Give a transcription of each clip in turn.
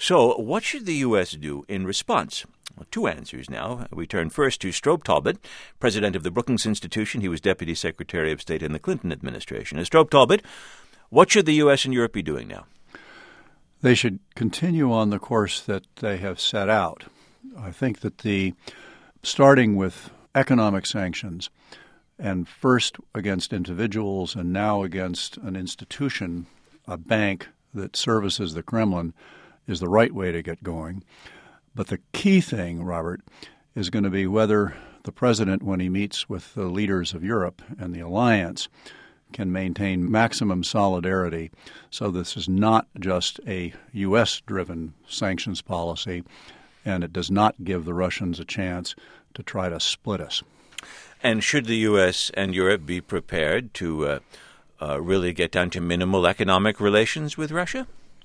So what should the U.S. do in response? Well, two answers now. We turn first to Strobe Talbott, president of the Brookings Institution. He was Deputy Secretary of State in the Clinton administration. Strobe Talbott, what should the U.S. and Europe be doing now? They should continue on the course that they have set out. I think that starting with economic sanctions, and first against individuals and now against an institution, a bank that services the Kremlin, is the right way to get going. But the key thing, Robert, is going to be whether the president, when he meets with the leaders of Europe and the alliance, can maintain maximum solidarity so this is not just a U.S.-driven sanctions policy and it does not give the Russians a chance to try to split us. And should the U.S. and Europe be prepared to really get down to minimal economic relations with Russia?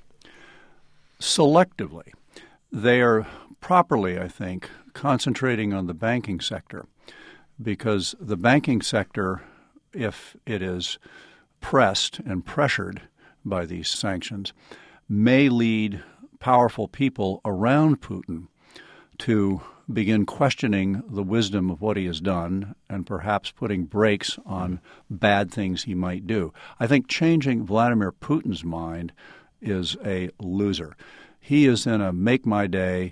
Selectively. They are properly, I think, concentrating on the banking sector because the banking sector, if it is pressed and pressured by these sanctions, may lead powerful people around Putin to begin questioning the wisdom of what he has done and perhaps putting brakes on bad things he might do. I think changing Vladimir Putin's mind is a loser. He is in a make my day,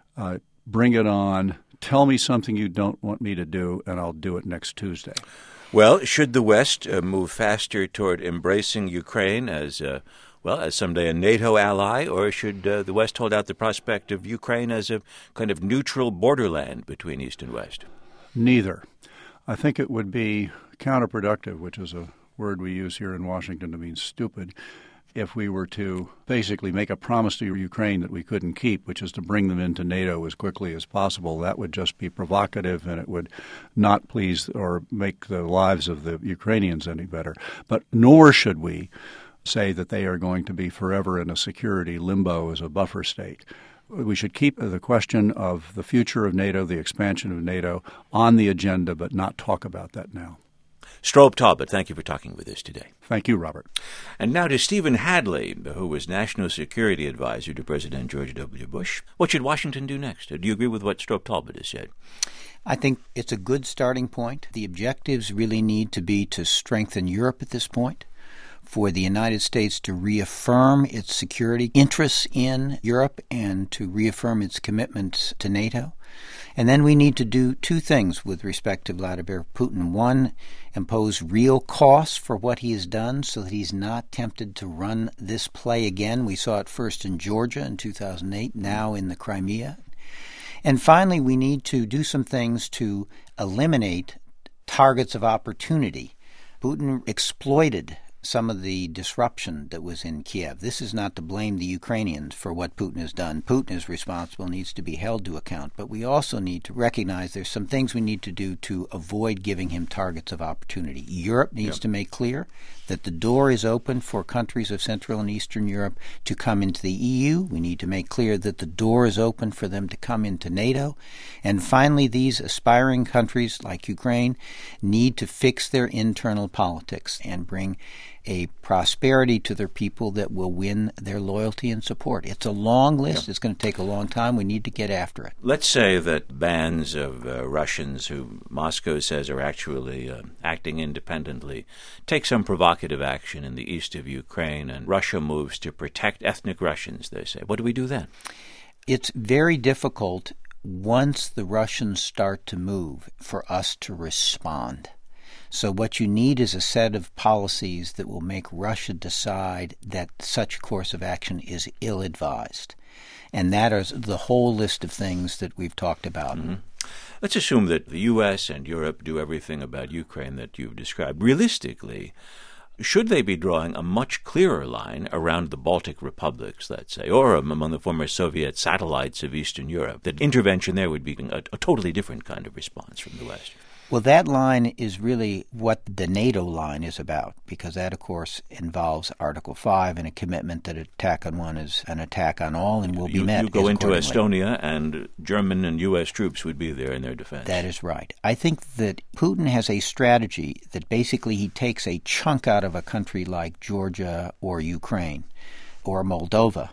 bring it on, tell me something you don't want me to do, and I'll do it next Tuesday. Well, should the West move faster toward embracing Ukraine as someday a NATO ally, or should the West hold out the prospect of Ukraine as a kind of neutral borderland between East and West? Neither. I think it would be counterproductive, which is a word we use here in Washington to mean stupid, if we were to basically make a promise to Ukraine that we couldn't keep, which is to bring them into NATO as quickly as possible. That would just be provocative, and it would not please or make the lives of the Ukrainians any better. But nor should we say that they are going to be forever in a security limbo as a buffer state. We should keep the question of the future of NATO, the expansion of NATO, on the agenda, but not talk about that now. Strobe Talbott, thank you for talking with us today. Thank you, Robert. And now to Stephen Hadley, who was National Security Advisor to President George W. Bush. What should Washington do next? Do you agree with what Strobe Talbott has said? I think it's a good starting point. The objectives really need to be to strengthen Europe at this point, for the United States to reaffirm its security interests in Europe and to reaffirm its commitment to NATO. And then we need to do two things with respect to Vladimir Putin. One, impose real costs for what he has done so that he's not tempted to run this play again. We saw it first in Georgia in 2008, now in the Crimea. And finally, we need to do some things to eliminate targets of opportunity. Putin exploited some of the disruption that was in Kiev. This is not to blame the Ukrainians for what Putin has done. Putin is responsible, needs to be held to account. But we also need to recognize there's some things we need to do to avoid giving him targets of opportunity. Europe needs to make clear that the door is open for countries of Central and Eastern Europe to come into the EU. We need to make clear that the door is open for them to come into NATO. And finally, these aspiring countries like Ukraine need to fix their internal politics and bring a prosperity to their people that will win their loyalty and support. It's a long list. It's going to take a long time. We need to get after it. Let's say that bands of Russians who Moscow says are actually acting independently take some provocative action in the east of Ukraine, and Russia moves to protect ethnic Russians, they say. What do we do then? It's very difficult once the Russians start to move for us to respond. So what you need is a set of policies that will make Russia decide that such course of action is ill-advised. And that is the whole list of things that we've talked about. Mm-hmm. Let's assume that the U.S. and Europe do everything about Ukraine that you've described. Realistically, should they be drawing a much clearer line around the Baltic republics, let's say, or among the former Soviet satellites of Eastern Europe, that intervention there would be a totally different kind of response from the West? Well, that line is really what the NATO line is about, because that, of course, involves Article 5 and a commitment that an attack on one is an attack on all and will be met. You go into Estonia, and German and U.S. troops would be there in their defense. That is right. I think that Putin has a strategy that basically he takes a chunk out of a country like Georgia or Ukraine or Moldova,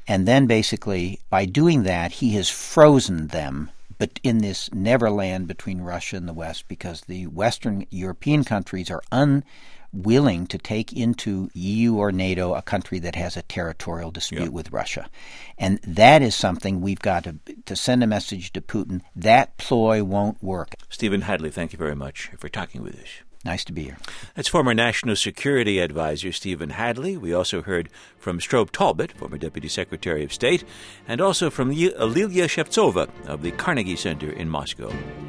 And then basically, by doing that, he has frozen them but in this neverland between Russia and the West, because the Western European countries are unwilling to take into EU or NATO a country that has a territorial dispute with Russia. And that is something we've got to send a message to Putin. That ploy won't work. Stephen Hadley, thank you very much for talking with us. Nice to be here. That's former National Security Advisor Stephen Hadley. We also heard from Strobe Talbott, former Deputy Secretary of State, and also from Lilia Shevtsova of the Carnegie Center in Moscow.